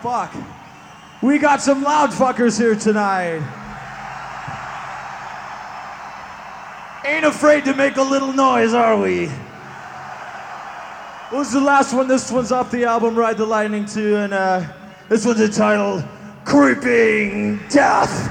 fuck. We got some loud fuckers here tonight. Ain't afraid to make a little noise, are we? What was the last one? This one's off the album Ride the Lightning 2, and this one's entitled Creeping Death.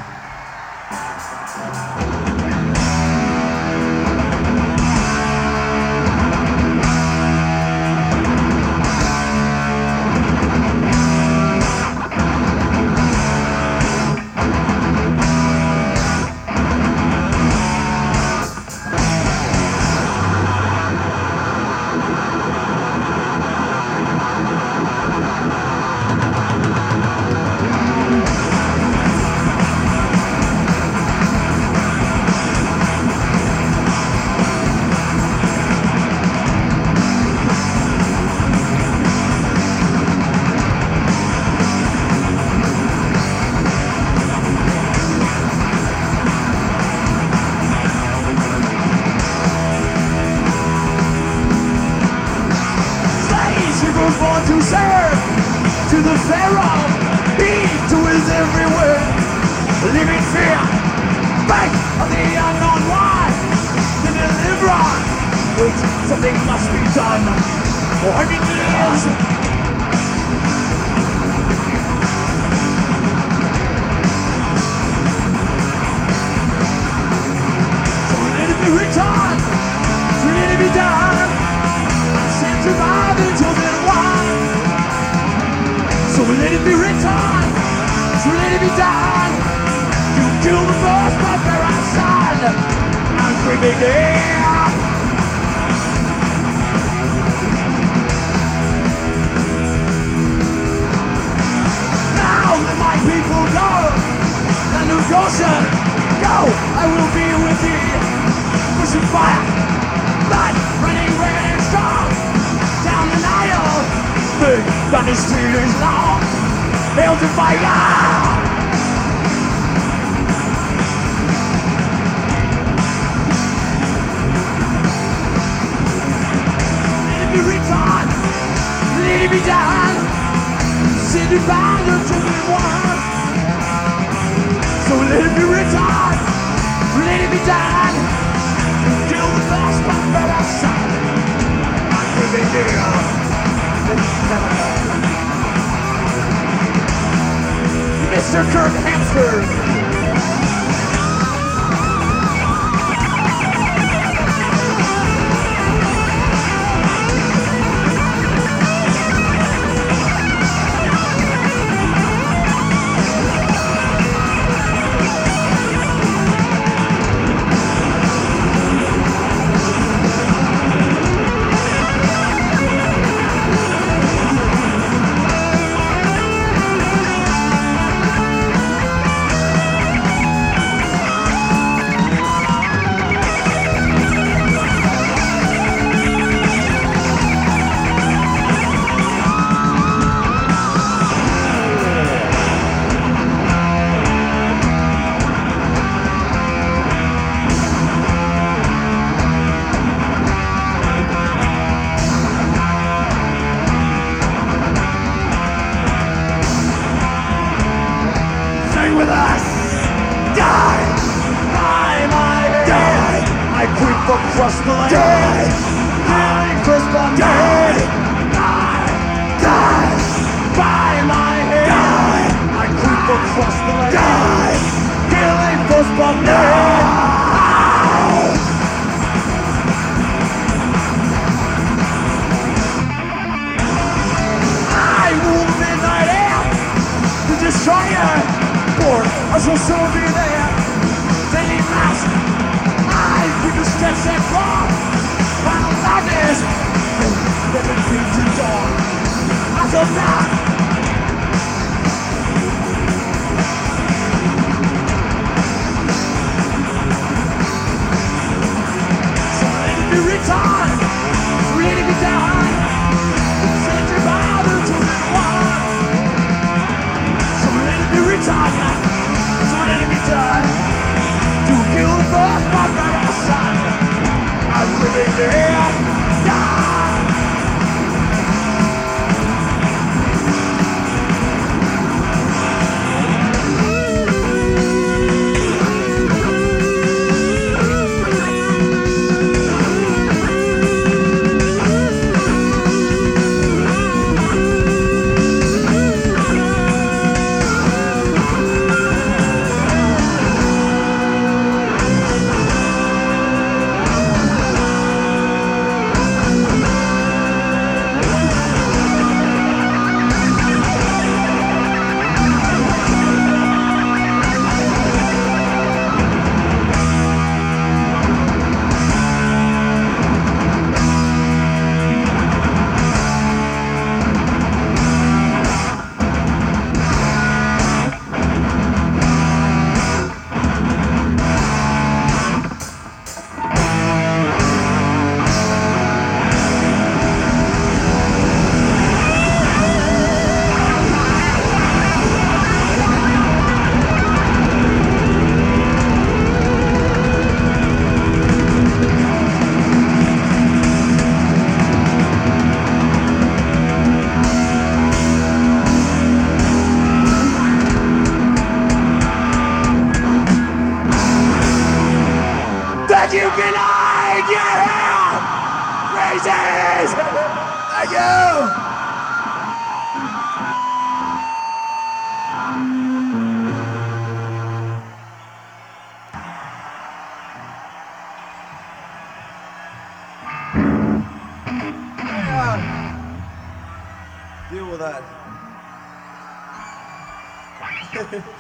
To serve to the Pharaoh, he to his everywhere, living fear, back of the unknown one, the deliverer. Wait, something must be done, or he lives. So let it be written, so let it be done, send survive until then one. So let it be written, so let it be done. You kill the first barbarian son, I'm creeping death. Now let my people go, and of Goshen, go, I will be with thee. Pushing fire, blood running red and strong, down the Nile. Big thunder street is long, hail to fire. Let it be written, let it be done. Send it back to me one. So let it be written, let it be done. Kill the last one that I saw. I'm giving you. Mr. Kirk Hamster. With us, die, die, my die. I creep across the land, die, killing firstborn, die, die, die, by my head, die. I creep across the land, die, killing firstborn, die. I rule the midnight air, the destroyer. I shall soon be there. Daily mask, I keep the steps and fall. Final darkness, living feet to dawn. I shall not. So let it be written, so let it be done. Send your Bible to the one. So let it be written. Let it be done. To kill the first barbarian son, I'm living there. Die. Daisies! Thank you! Deal with that.